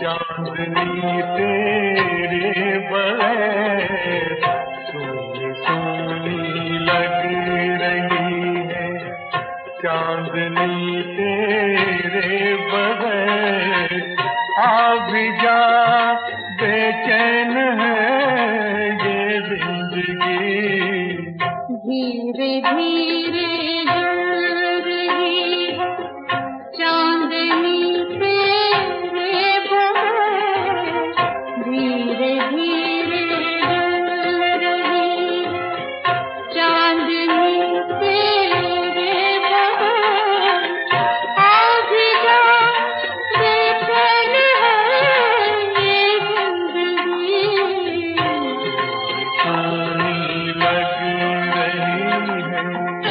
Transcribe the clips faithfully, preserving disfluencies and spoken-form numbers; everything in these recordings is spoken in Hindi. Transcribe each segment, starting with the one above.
चांदनी तेरे बगैर सोनी सोनी लग रही है। चांदनी तेरे बगैर आ भी जा, बेचैन है ये जिंदगी। धीरे धीरे जल रही है चांदनी तेरे बगैर, धीरे धीरे जल रही है चांदनी तेरे बगैर। आ भी जा, बेचैन है ये जिंदगी। सोनी लग रही है।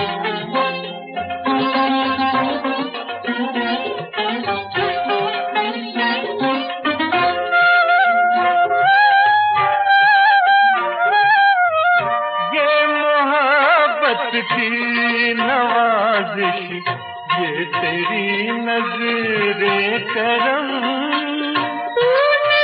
ये मोहब्बत की नवाजिश, ये तेरी नजरे करम। तूने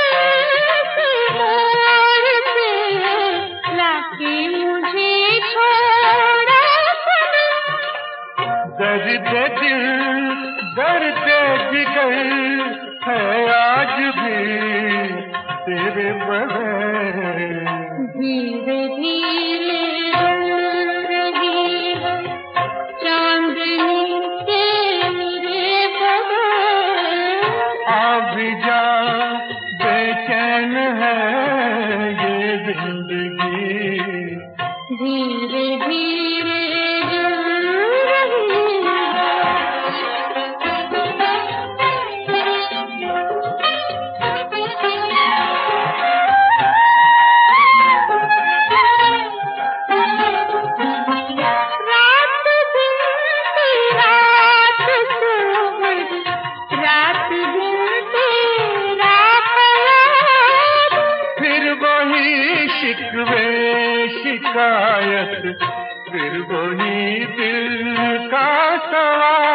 सितार पे लाके मुझे छोड़ा सनम। दर्द दिल दर्द जिगर है आज भी तेरे बगैर। धीरे धीरे जल रही है चांदनी तेरे बगैर। आ भी जा, बेचैन है ये जिंदगी। धीरे धीरे जल रही रात दिन तेरा तस्वर, रात दिन तेरा ख्याल। फिर वही शिकवे शिकायत, फिर वही दिल का सवाल।